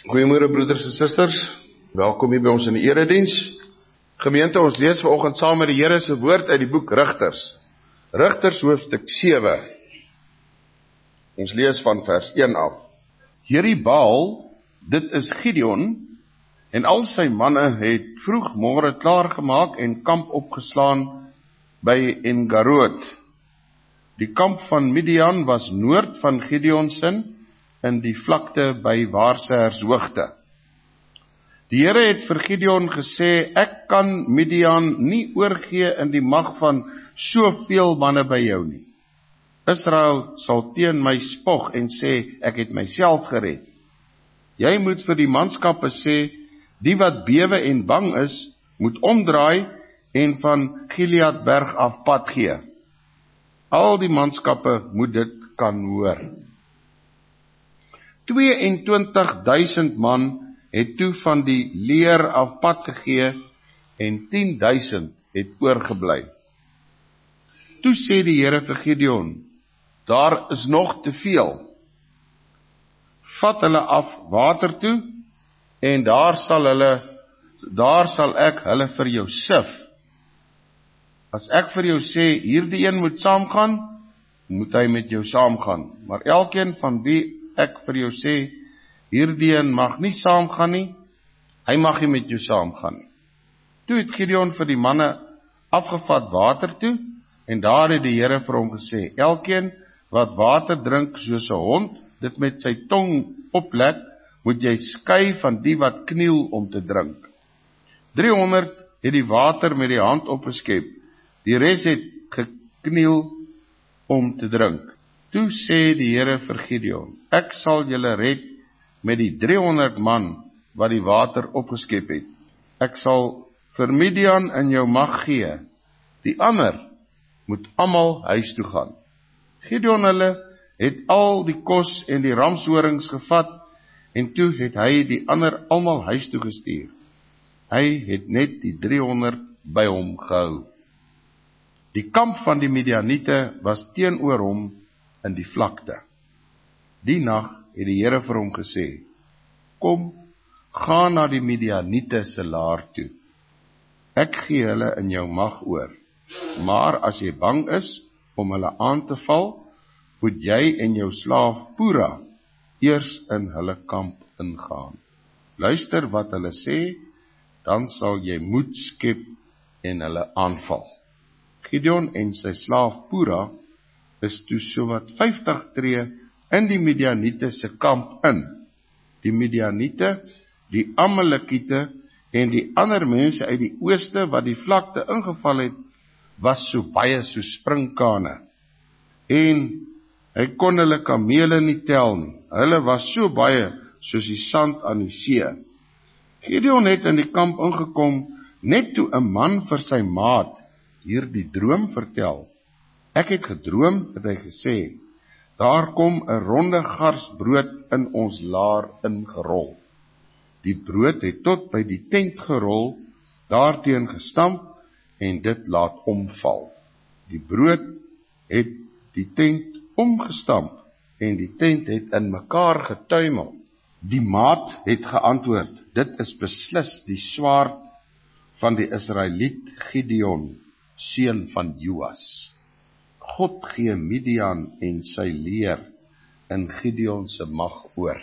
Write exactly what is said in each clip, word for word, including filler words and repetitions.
Goeiemôre broeders en susters, welkom hier by ons in die erediens. Gemeente, ons lees vanoggend saam met die Here se woord uit die boek Rigters. Rigters hoofstuk sewe. Ons lees van vers een af. Jeribaal, dit is Gideon, en al sy manne het vroegmôre klaar gemaak en kamp opgeslaan by Engarood. Die kamp van Midian was noord van Gideonsin, in die vlakte by Waarsers hoogte. Die Here het vir Gideon gesê, ek kan Midian nie oorgee in die mag van soveel manne by jou nie. Israel sal teen my spog en sê, ek het myself gered. Jy moet vir die manskappe sê, die wat bewe en bang is, moet omdraai en van Gileadberg af pad gee. Al die manskappe moet dit kan hoor. tweeëntwintig duisend man het toe van die leer af pad gegee en tien duisend het oorgebly. Toe sê die Here vir Gideon, daar is nog te veel. Vat hulle af water toe en daar sal hulle daar sal ek hulle vir jou sif. As ek vir jou sê, hierdie een moet saamgaan, moet hy met jou saamgaan. Maar elkeen van wie ek vir jou sê, hierdie een mag nie saamgaan nie, hy mag nie met jou saamgaan nie. Toe het Gideon vir die manne afgevat water toe, en daar het die Here vir hom gesê, elkeen wat water drink soos 'n hond, dit met sy tong oplek, moet jy skei van die wat kniel om te drink. driehonderd het die water met die hand opgeskep, die res het gekniel om te drink. Toe sê die Here vir Gideon, ek sal julle red met die driehonderd man wat die water opgeskep het. Ek sal vir Midian in jou mag gee, die ander moet almal huis toe gaan. Gideon hulle het al die kos en die ramshorings gevat, en toe het hy die ander almal huis toe gestuur. Hy het net die driehonderd by hom gehou. Die kamp van die Midianiete was teenoor hom in die vlakte. Die nag het die Here vir hom gesê, kom, ga na die Midianiete se laar toe. Ek gee hulle in jou mag oor, maar as jy bang is om hulle aan te val, moet jy en jou slaaf Pura eers in hulle kamp ingaan. Luister wat hulle sê, dan sal jy moed skep en hulle aanval. Gideon en sy slaaf Pura is toe sowat vyftig tree in die Midianiete se kamp in. Die Midianiete, die Amalekiete en die ander mense uit die ooste wat die vlakte ingeval het, was so baie so springkane. En hy kon hulle kamele nie tel nie. Hulle was so baie soos die sand aan die see. Gideon het in die kamp ingekom, net toe 'n man vir sy maat hierdie droom vertel. Ek het gedroom, het hy gesê, daar kom 'n ronde gars brood in ons laar ingerol. Die brood het tot by die tent gerol, daarteen gestamp en dit laat omval. Die brood het die tent omgestamp en die tent het in mekaar getuimel. Die maat het geantwoord, dit is beslis die swaard van die Israeliet Gideon, seun van Joas. God gee Midian en sy leer in Gideon se mag oor.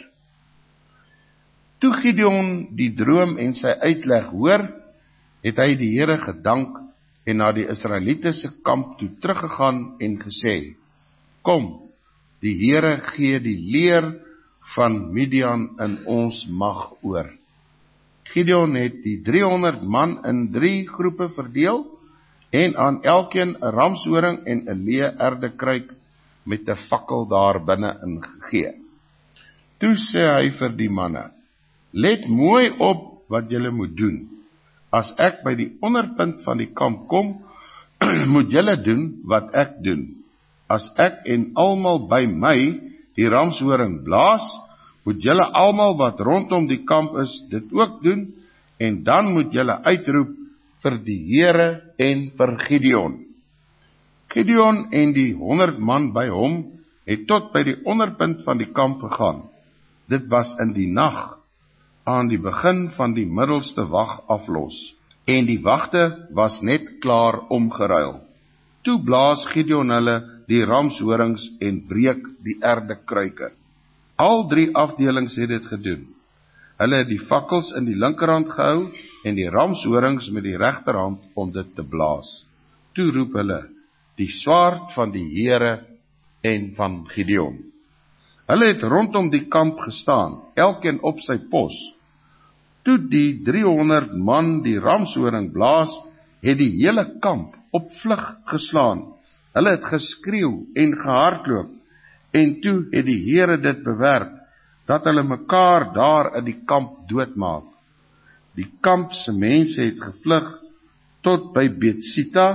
Toe Gideon die droom en sy uitleg hoor, het hy die Here gedank en na die Israeliete se kamp toe teruggegaan en gesê, kom, die Here gee die leer van Midian in ons mag oor. Gideon het die driehonderd man in drie groepe verdeel, en aan elkeen 'n ramshoring en 'n leë erdekruik met 'n fakkel daar binne ingegee. Toe sê hy vir die manne, let mooi op wat julle moet doen. As ek by die onderpunt van die kamp kom, moet julle doen wat ek doen. As ek en almal by my die ramshoring blaas, moet julle almal wat rondom die kamp is, dit ook doen, en dan moet julle uitroep vir die Here en vir Gideon. Gideon en die honderd man by hom het tot by die onderpunt van die kamp gegaan. Dit was in die nag. aan die begin van die middelste wag aflos, en die wagte was net klaar omgeruil. Toe blaas Gideon hulle die ramshorings en breek die erde kruike. Al drie afdelings het dit gedoen. Hulle het die fakkels in die linkerhand gehou en die ramshorings met die regterhand om dit te blaas. Toe roep hulle, die swaard van die Here en van Gideon. Hulle het rondom die kamp gestaan, elkeen op sy pos. Toe die driehonderd man die ramshoring blaas, het die hele kamp op vlug geslaan. Hulle het geskreeu en gehardloop, en toe het die Here dit bewerk, dat hulle mekaar daar in die kamp doodmaak. Die kamp se mense het gevlug tot by Betsita,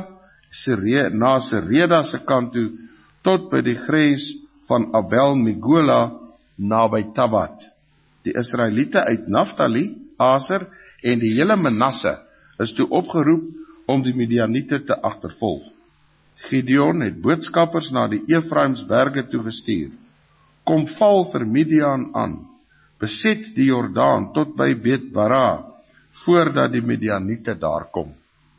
na Sereda se kant toe, tot by die grens van Abel Megola, naby Tabat. Die Israeliete uit Naftali, Aser en die hele Manasse is toe opgeroep om die Midianiete te agtervolg. Gideon het boodskappers na die Efraimsberge toegestuur. Kom val vir Midian aan, beset die Jordaan tot by Bet-Bara, voordat die Midianiete daar kom.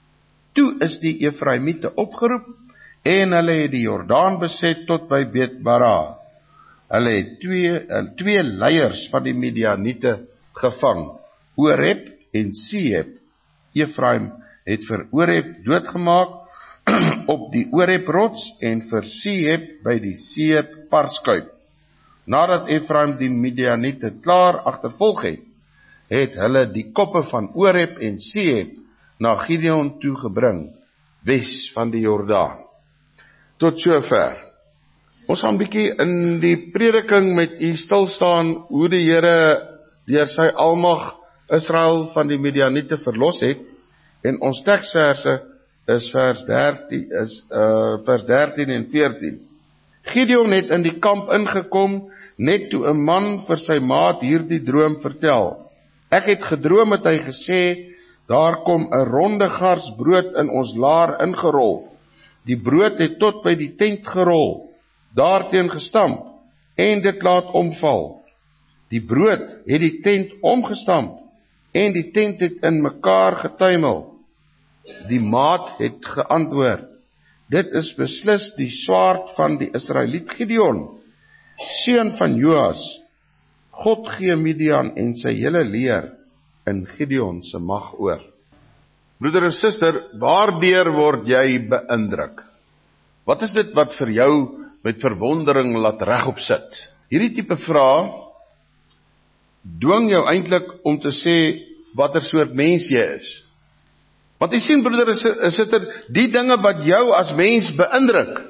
Toe is die Efraimiete opgeroep, en hulle het die Jordaan beset tot by Bet-Bara. Hulle het twee, twee leiers van die Midianiete gevang, Oreb en Siheb. Efraim het vir Oreb doodgemaak op die Oreb-rots en vir Siheb by die Siheb parskuip. Nadat Efraim die Midianiete klaar agtervolg het, het hulle die koppe van Oreb en Siheb na Gideon toegebring, wes van die Jordaan. Tot sover. Ons gaan bietjie in die prediking met u stilstaan hoe die Here deur sy almag Israel van die Midianiete verlos het, en ons teksverse is vers dertien, is, uh, vers dertien en veertien. Gideon het in die kamp ingekom, net toe 'n man vir sy maat hierdie droom vertel. Ek het gedroom, het hy gesê, daar kom 'n ronde gars brood in ons laar ingerol. Die brood het tot by die tent gerol, daarteen gestamp, en dit laat omval. Die brood het die tent omgestamp, en die tent het in mekaar getuimel. Die maat het geantwoord, dit is beslis die swaard van die Israeliet Gideon, seun van Joas. God gee Midian en sy hele leer in Gideon se mag oor. Broeder en suster, waardeur word jy beïndruk? Wat is dit wat vir jou met verwondering laat regop sit? Hierdie tipe vrae dwing jou eintlik om te sê watter soort mens jy is. Want jy sien, broeder en suster, die dinge wat jou as mens beïndruk,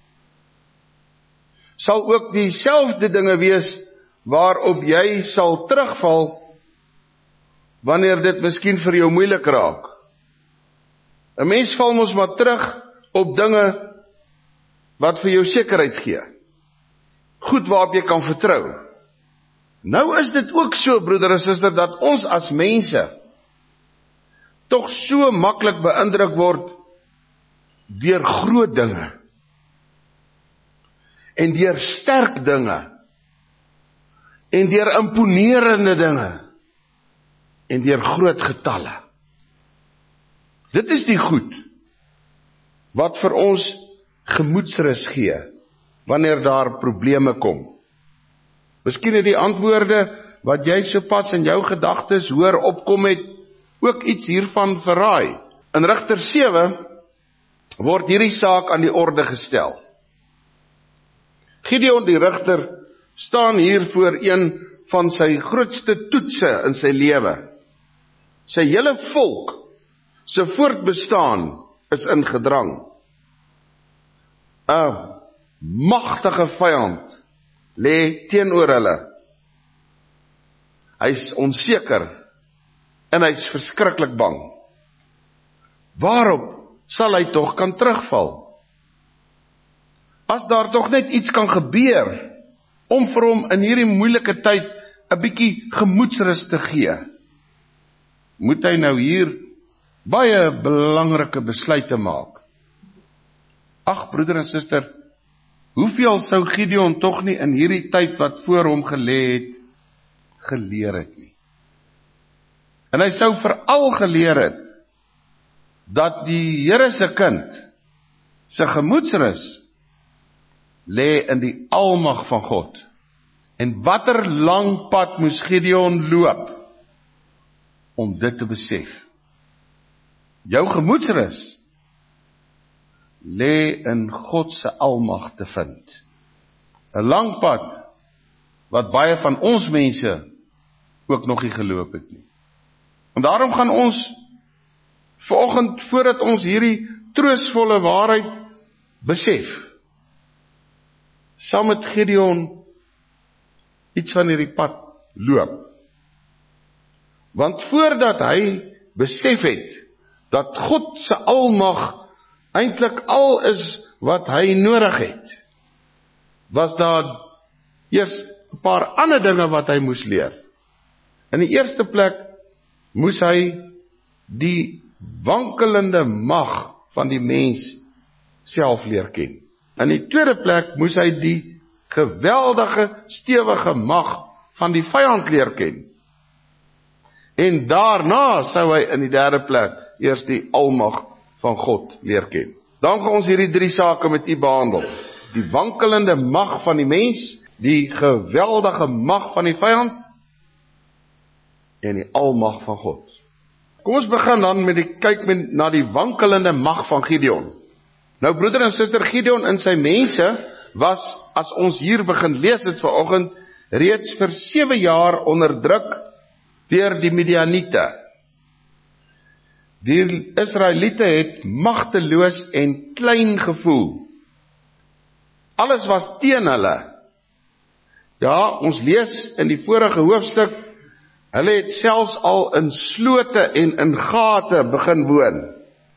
sal ook dieselfde dinge wees waarop jy sal terugval wanneer dit miskien vir jou moeilik raak. 'n Mens val mos maar terug op dinge wat vir jou sekerheid gee. Goed waarop jy kan vertrou. Nou is dit ook so, broeder en suster, dat ons as mense tog so maklik beïndruk word deur groot dinge en deur sterk dinge en deur imponerende dinge en deur groot getalle. Dit is die goed wat vir ons gemoedsrus gee wanneer daar probleme kom. Miskien het die antwoorde wat jy sopas in jou gedagtes hoor opkom het ook iets hiervan verraai. In Rigter sewe word hierdie saak aan die orde gestel. Gideon die Rigter staan hier voor een van sy grootste toetse in sy lewe. Sy hele volk se voortbestaan is in gedrang. 'n magtige vyand lê teenoor hulle. Hy's onseker en hy's verskriklik bang. Waarop sal hy tog kan terugval? As daar tog net iets kan gebeur om vir hom in hierdie moeilike tyd 'n bietjie gemoedsrus te gee, moet hy nou hier baie belangrike besluite maak. Ag, broeder en suster, hoeveel sou Gideon tog nie in hierdie tyd wat voor hom gelê het, geleer het nie? En hy sou veral geleer het, dat die Here se kind, sy gemoedsrus, lê in die almag van God. En watter lang pad moes Gideon loop, om dit te besef. Jou gemoedsrus, lê in God se almag te vind. 'n Lang pad, wat baie van ons mense, ook nog nie geloop het nie. En daarom gaan ons, vanoggend, voordat ons hierdie troostvolle waarheid besef, saam met Gideon iets van hierdie pad loop. Want voordat hy besef het, dat God se almag eintlik al is wat hy nodig het, was daar eers 'n paar ander dinge wat hy moes leer. In die eerste plek moes hy die wankelende mag van die mens self leer ken. In die tweede plek moes hy die geweldige, stewige mag van die vyand leer ken. En daarna sou hy in die derde plek eers die almag van God leer ken. Dan gaan ons hierdie drie sake met u behandel. Die wankelende mag van die mens, die geweldige mag van die vyand, en die almag van God. Kom ons begin dan met die kyk met, na die wankelende mag van Gideon. Nou broeder en suster, Gideon en sy mense was, as ons hier begin lees het vanoggend, reeds vir sewe jaar onderdruk deur die Midianiete. Die Israeliete het magteloos en klein gevoel. Alles was teen hulle. Ja, ons lees in die vorige hoofstuk, hulle het selfs al in slote en in gate begin woon.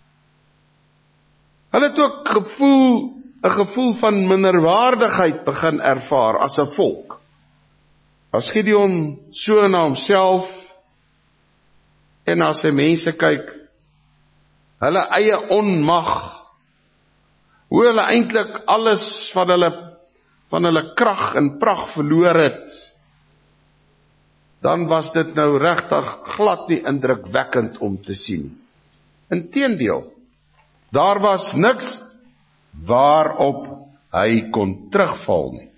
Hulle het ook gevoel, 'n gevoel van minderwaardigheid begin ervaar as 'n volk. As Gideon so na homself en na sy mense kyk, hulle eie onmag, hoe hulle eintlik alles van hulle van hulle krag en pragt verloor het, dan was dit nou regtig glad nie indrukwekkend om te sien. Inteendeel, daar was niks waarop hy kon terugval nie.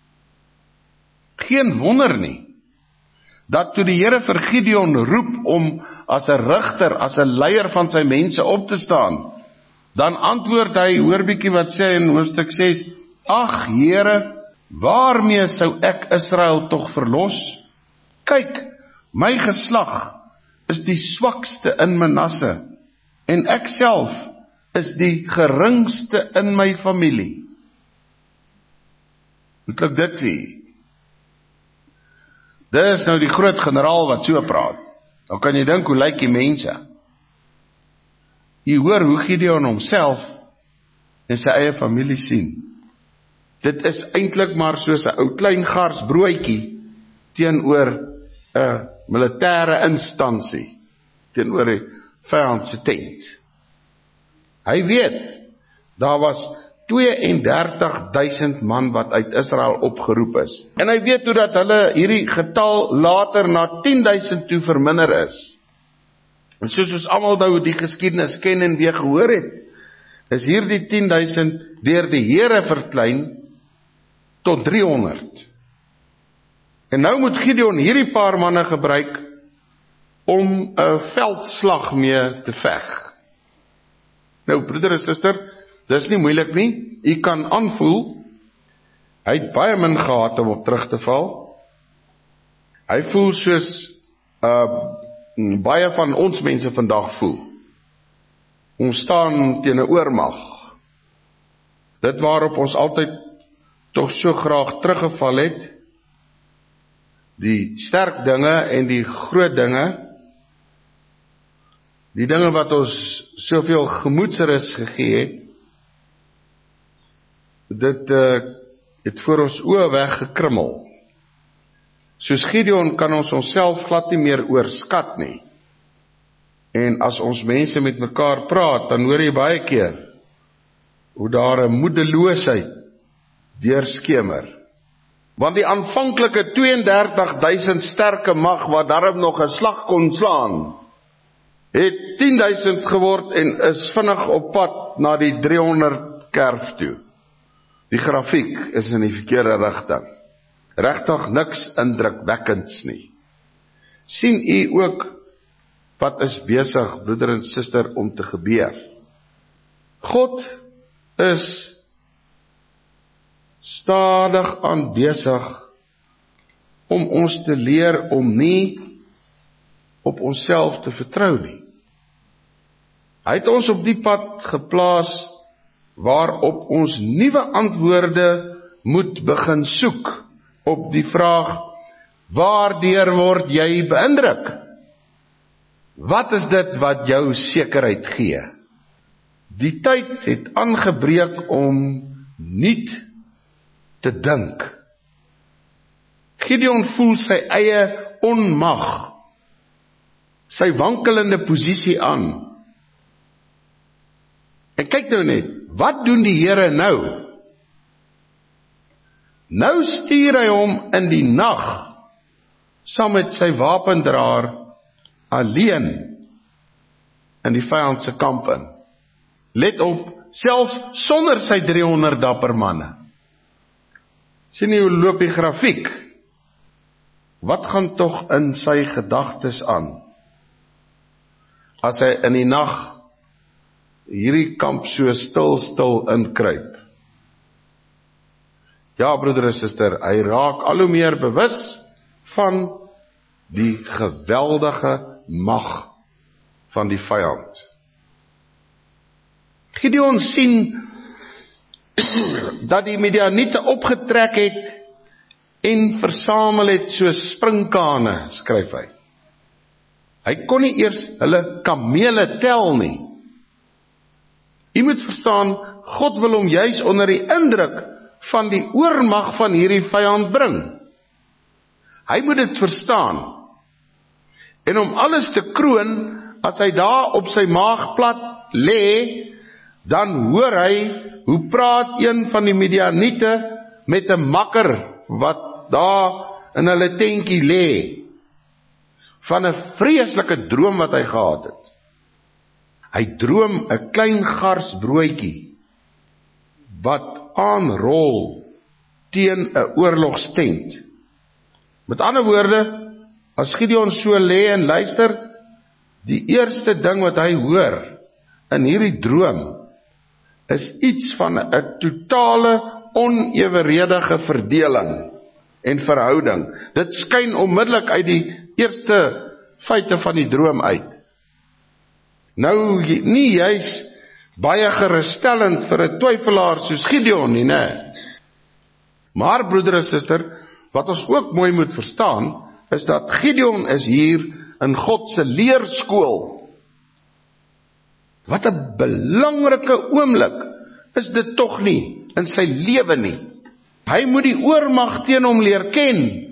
Geen wonder nie, dat toe die Here vir Gideon roep om as 'n rigter, as 'n leier van sy mense op te staan, dan antwoord hy, hoor bietjie wat sê in hoofstuk ses, ag Here, waarmee sou ek Israel tog verlos? Kyk, my geslag is die swakste in Manasse, en ek self is die geringste in my familie. Hoe klink dit vir u? Dit is nou die groot generaal wat so praat. Nou kan jy dink, hoe lyk die mense? Jy hoor hoe Gideon homself en sy eie familie sien. Dit is eintlik maar soos 'n ou klein gars broodjie teenoor 'n militêre instansie, teenoor die vyand se tent. Hy weet, daar was tweeëndertig duisend man wat uit Israel opgeroep is. En hy weet hoe dat hulle hierdie getal later na tien duisend toe verminder is. En soos ons almal nou die geskiedenis ken en weer gehoor het, is hierdie tien duisend deur die Here verklein tot driehonderd. En nou moet Gideon hierdie paar manne gebruik om 'n veldslag mee te veg. Nou broeder en suster, dis nie moeilik nie. U kan aanvoel, hy het baie min gehad om op terug te val. Hy voel soos uh, baie van ons mense vandag voel. Ons staan teen 'n oormag. Dit waarop ons altyd tog so graag teruggeval het, die sterk dinge en die groot dinge, die dinge wat ons soveel gemoedsrus gegee het, dit uh, het voor ons oë weggekrummel. Soos Gideon kan ons onsself glad nie meer oorskat nie. En as ons mense met mekaar praat, dan hoor jy baie keer hoe daar 'n moedeloosheid deurskemer. Want die aanvanklike twee en dertig duisend sterke mag, wat daarom nog 'n slag kon slaan, het tien duisend geword en is vinnig op pad na die driehonderd kerf toe. Die grafiek is in die verkeerde rigting. Regtig niks indrukwekkends nie. Sien u ook wat is besig, broeder en suster, om te gebeur? God is stadig aan besig om ons te leer om nie op onsself te vertrou nie. Hy het ons op die pad geplaas waarop ons nuwe antwoorde moet begin soek op die vraag: waardeur word jy beïndruk? Wat is dit wat jou sekerheid gee? Die tyd het aangebreek om nuut te dink. Gideon voel sy eie onmag, sy wankelende posisie aan. En kyk nou net, wat doen die Here nou? Nou stuur hy hom in die nag, saam met sy wapendraer, alleen in die vyand se kamp in. Let op, selfs sonder sy driehonderd dapper manne. Sien jy hoe loop die grafiek? Wat gaan tog in sy gedagtes aan, as hy in die nag hierdie kamp so stil stil inkruip? Ja, broeder en suster, hy raak al hoe meer bewus van die geweldige mag van die vyand. Gideon sien dat die Midianiete opgetrek het en versamel het soos springkane, skryf hy. Hy kon nie eers hulle kamele tel nie. Jy moet verstaan, God wil hom juis onder die indruk van die oormag van hierdie vyand bring. Hy moet dit verstaan. En om alles te kroon, as hy daar op sy maag plat lê, dan hoor hy hoe praat een van die Midianiete met 'n makker wat daar in hulle tentjie lê, van 'n vreeslike droom wat hy gehad het. Hy droom 'n klein gars broodjie wat aanrol teen 'n oorlogstent. Met ander woorde, as Gideon so lê en luister, die eerste ding wat hy hoor in hierdie droom is iets van 'n totale oneweredige verdeling en verhouding. Dit skyn onmiddellik uit die eerste feite van die droom uit. Nou, nie juis baie geruststellend vir 'n twyfelaar soos Gideon nie, né? Maar broeder en suster, wat ons ook mooi moet verstaan, is dat Gideon is hier in God se leerskool. Wat 'n belangrike oomblik is dit tog nie in sy lewe nie. Hy moet die oormag teen hom leer ken.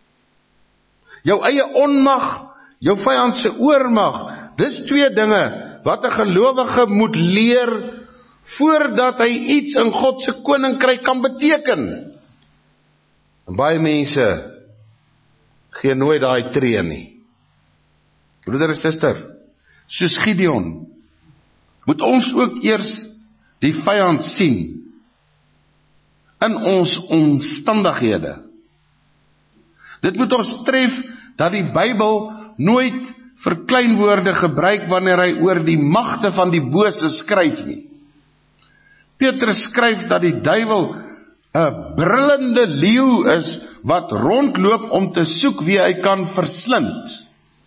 Jou eie onmag, jou vyand se oormag, dis twee dinge wat 'n gelowige moet leer voordat hy iets in God se koninkryk kan beteken. En baie mense gee nooit daai tree nie. Broeder en suster, soos Gideon, moet ons ook eers die vyand sien in ons omstandighede. Dit moet ons tref dat die Bybel nooit verkleinwoorde gebruik wanneer hy oor die magte van die bose skryf nie. Petrus skryf dat die duiwel 'n brullende leeu is wat rondloop om te soek wie hy kan verslind.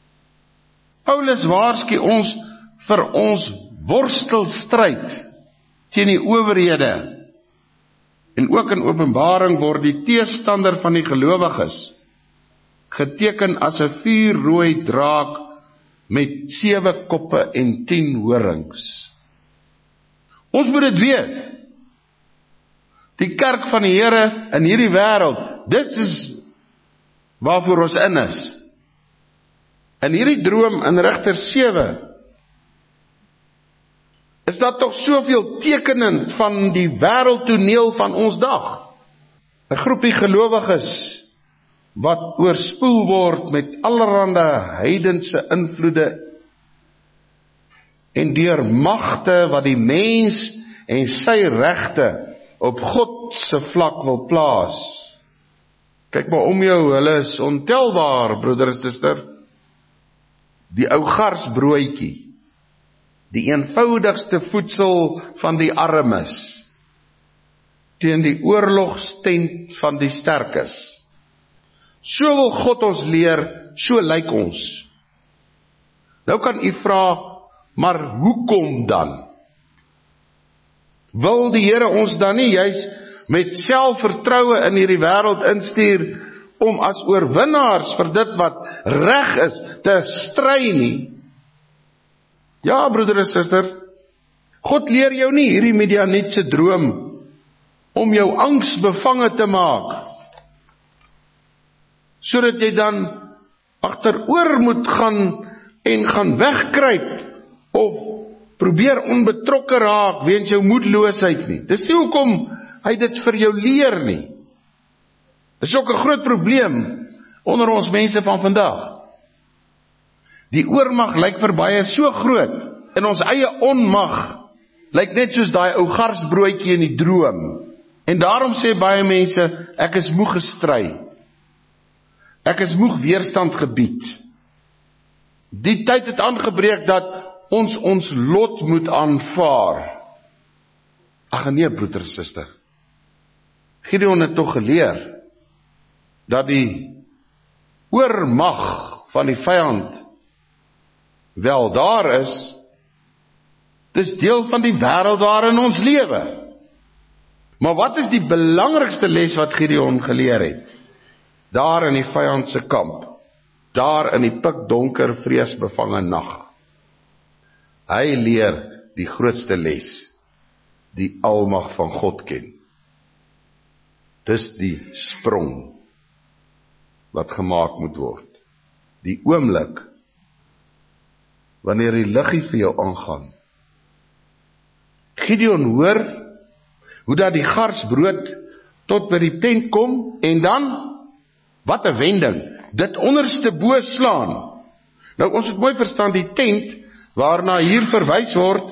Paulus waarsku ons vir ons worstelstryd teen die owerhede. En ook in Openbaring word die teestander van die gelowiges geteken as 'n vuurrooi draak met sewe koppe en tien horings. Ons moet dit weet. Die kerk van die Here in hierdie wêreld, dit is waarvoor ons in is. In hierdie droom in Rigter sewe is dat tog soveel tekenend van die wêreldtoneel van ons dag. 'n groepie gelowiges wat oorspoel word met allerhande heidense invloede en deur magte wat die mens en sy regte op God se vlak wil plaas. Kyk maar om jou, hulle is ontelbaar, broeder en suster. Die ou garsbroodjie, die eenvoudigste voedsel van die armes, teen die oorlogstent van die sterkes. So wil God ons leer, so lyk ons. Nou kan u vra, maar hoekom dan? Wil die Here ons dan nie juis met selfvertroue in hierdie wêreld instuur, om as oorwinnaars vir dit wat reg is, te stry nie? Ja, broeder en suster, God leer jou nie hierdie Midianietse droom, om jou angsbevange te maak, sodat jy dan agteroor moet gaan, en gaan wegkruip, of probeer onbetrokke raak, weens jou moedeloosheid nie. Dis nie hoekom hy dit vir jou leer nie. Dis ook 'n groot probleem onder ons mense van vandag. Die oormag lyk vir baie so groot, en ons eie onmag lyk net soos daai ou garsbroodjie in die droom. En daarom sê baie mense, ek is moeg gestry. Ek is moeg weerstand gebied. Die tyd het aangebreek dat ons ons lot moet aanvaar. Ag nee, broeder en suster. Gideon het tog geleer dat die oormag van die vyand wel daar is. Dis deel van die wêreld waarin ons lewe. Maar wat is die belangrikste les wat Gideon geleer het? Daar in die vyand se kamp, daar in die pikdonker vreesbevange nag. Hy leer die grootste les, die almag van God ken. Dis die sprong wat gemaak moet word. Die oomblik wanneer die liggie vir jou aangaan. Gideon hoor hoe dat die garsbrood tot by die tent kom, en dan, wat 'n wending, dit onderste bo slaan. Nou ons moet mooi verstaan, die tent waarna hier verwys word,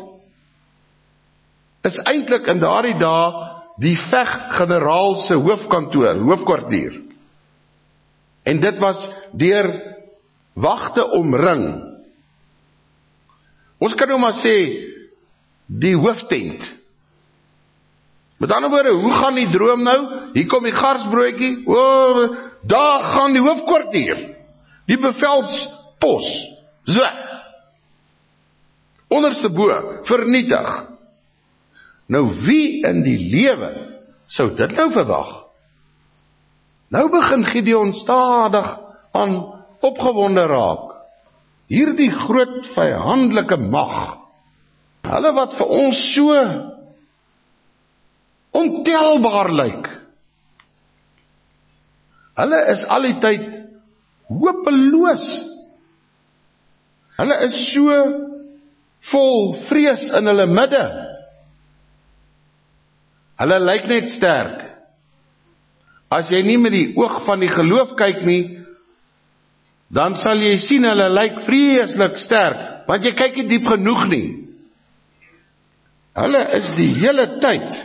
is eintlik in daardie dae die veggeneraal se hoofkantoor, hoofkwartier. En dit was deur wagte omring. Ons kan nou maar sê, die hooftent. Met ander woorde, hoe gaan die droom nou? Hier kom die garsbroodjie, o, daar gaan die hoofkwartier, die bevelspos, so, onderste bo, vernietig. Nou wie in die lewe sou dit nou verwag? Nou begin Gideon stadig aan opgewonde raak. Hierdie groot vyandelike mag, hulle wat vir ons so ontelbaar lyk. Hulle is al die tyd hopeloos. Hulle is so vol vrees in hulle midde. Hulle lyk net sterk. As jy nie met die oog van die geloof kyk nie, dan sal jy sien hulle lyk vreeslik sterk, want jy kyk nie diep genoeg nie. Hulle is die hele tyd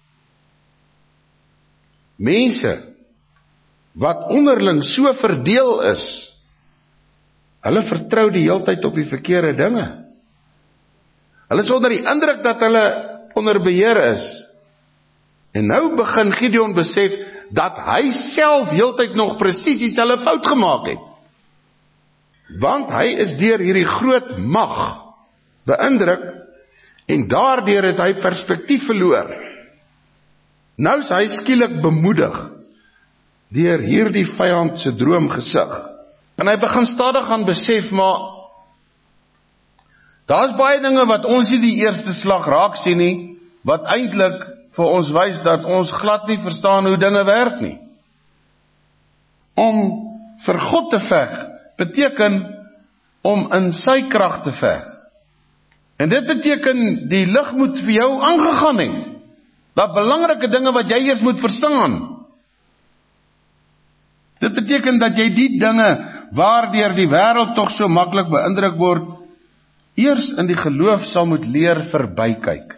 mense wat onderling so verdeel is. Hulle vertrou die heeltyd op die verkeerde dinge. Hulle is onder die indruk dat hulle onder beheer is. En nou begin Gideon besef dat hy self heeltyd nog presies dieselfde fout gemaak het. Want hy is deur hierdie groot mag beïndruk, en daardeur het hy perspektief verloor. Nou is hy skielik bemoedig deur hierdie vyand se droomgesig. En hy begin stadig gaan besef, maar daar's baie dinge wat ons nie die eerste slag raak sien nie, wat eintlik vir ons wys dat ons glad nie verstaan hoe dinge werk nie. Om vir God te veg beteken om in sy krag te veg. En dit beteken die lig moet vir jou aangegaan het. Dat belangrike dinge wat jy eers moet verstaan. Dit beteken dat jy die dinge waardeur die wêreld tog so maklik beïndruk word, eers in die geloof sal moet leer verbykyk.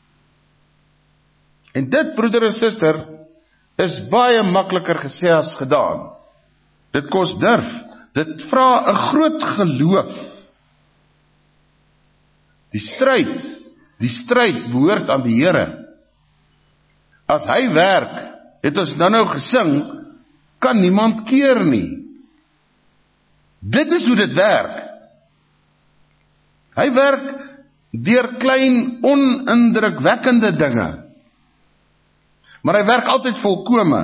En dit, broeder en suster, is baie makliker gesê as gedaan. Dit kos durf, dit vra 'n groot geloof. Die stryd, die stryd behoort aan die Here. As hy werk, het ons nou nou gesing, kan niemand keer nie. Dit is hoe dit werk. Hy werk deur klein, onindrukwekkende dinge. Maar hy werk altyd volkome.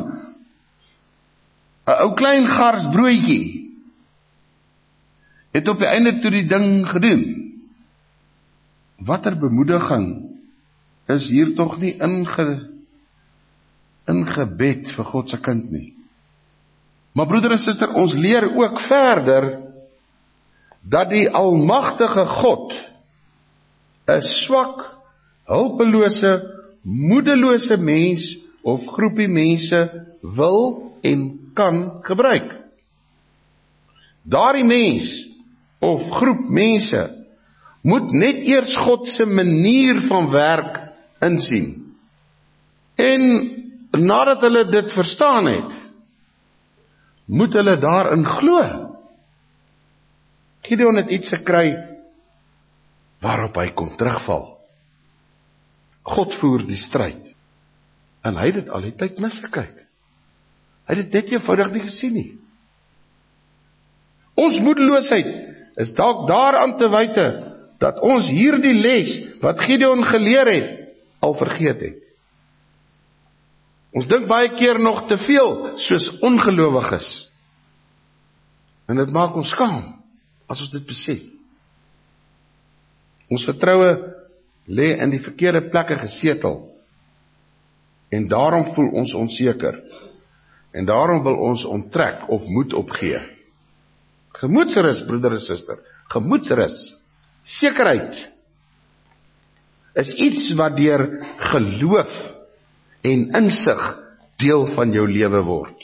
'n Ou klein gars broodjie het op die einde toe die ding gedoen. Watter bemoediging is hier tog nie inge, ingebed vir God se kind nie. Maar broeder en suster, ons leer ook verder dat die almagtige God 'n swak, hulpelose, moedelose mens of groepie mense wil en kan gebruik. Daardie mens of groep mense moet net eers God se manier van werk insien. En nadat hulle dit verstaan het, moet hulle daarin glo. Gideon het iets gekry waarop hy kon terugval. God voer die stryd. En hy het dit al die tyd misgekyk. Hy het dit net eenvoudig nie gesien nie. Ons moedeloosheid is dalk daaraan te wyte dat ons hierdie les wat Gideon geleer het, al vergeet het. Ons dink baie keer nog te veel soos ongelowiges. En dit maak ons skaam as ons dit besef. Ons vertroue lê in die verkeerde plekke gesetel. En daarom voel ons onseker. En daarom wil ons onttrek of moed opgee. Gemoedsrus, broeder en suster, gemoedsrus, sekerheid, is iets wat deur geloof en insig deel van jou lewe word.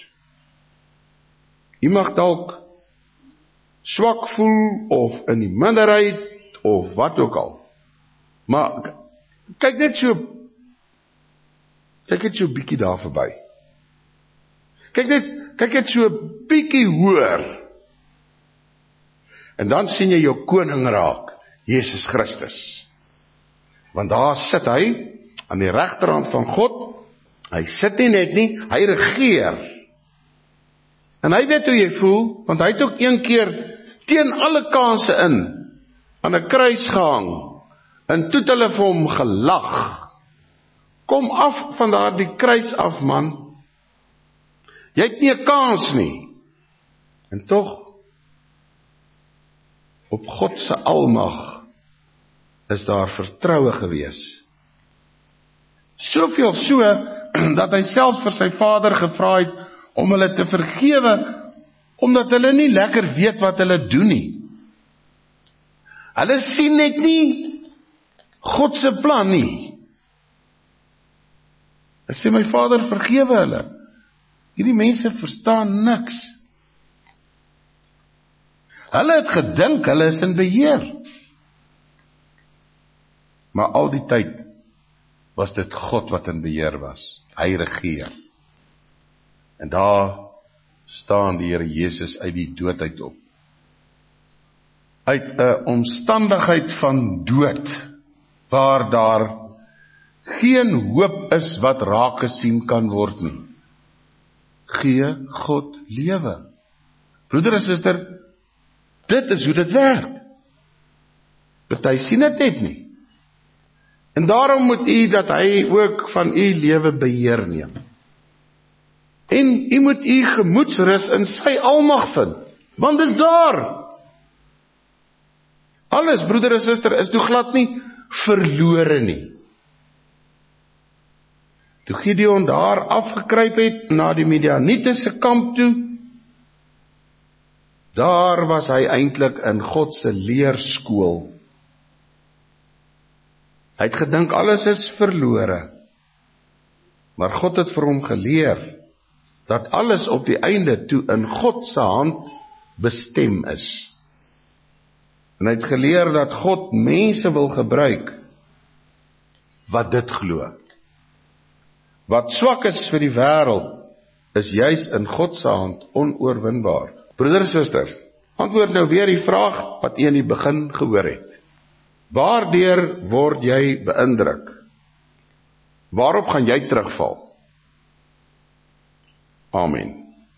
Jy mag dalk swak voel, of in die minderheid, of wat ook al. Maar, kyk net so, kyk net so bietjie daar verby. Kyk net, kyk net so bietjie hoër. En dan sien jy jou koning raak, Jesus Christus. Want daar sit hy, aan die regterhand van God, hy sit nie net nie, hy regeer. En hy weet hoe jy voel, want hy het ook een keer teen alle kanse in, aan 'n kruis gehang, en toe het hulle vir hom gelag. Kom af van daardie kruis af, man. Jy het nie 'n kans nie. En tog, op God se almag, is daar vertroue gewees. Soveel so, dat hy selfs vir sy vader gevra het, om hulle te vergewe, omdat hulle nie lekker weet wat hulle doen nie. Hulle sien net nie God se plan nie. Hy sê, my vader, vergewe hulle. Hierdie mense verstaan niks. Hulle het gedink, hulle is in beheer. Maar al die tyd was dit God wat in beheer was. Hy regeer. En daar staan die Here Jesus uit die dood uit op. Uit 'n omstandigheid van dood, waar daar geen hoop is wat raak gesien kan word nie. Gee God lewe. Broeder en suster, dit is hoe dit werk. Party sien dit net nie. En daarom moet u dat hy ook van u lewe beheer neem. En u moet u gemoedsrus in sy almag vind, want dis daar. Alles, broeder en suster, is toe glad nie verlore nie. Toe Gideon daar afgekruip het, na die Midianiete se kamp toe, daar was hy eintlik in God se leerskool. Hy het gedink alles is verlore, maar God het vir hom geleer, dat alles op die einde toe in God se hand bestem is. En hy het geleer dat God mense wil gebruik wat dit glo. Wat swak is vir die wêreld, is juis in God se hand onoorwinbaar. Broeder en suster, antwoord nou weer die vraag wat jy in die begin gehoor het. Waardeur word jy beïndruk? Waarop gaan jy terugval? Amen.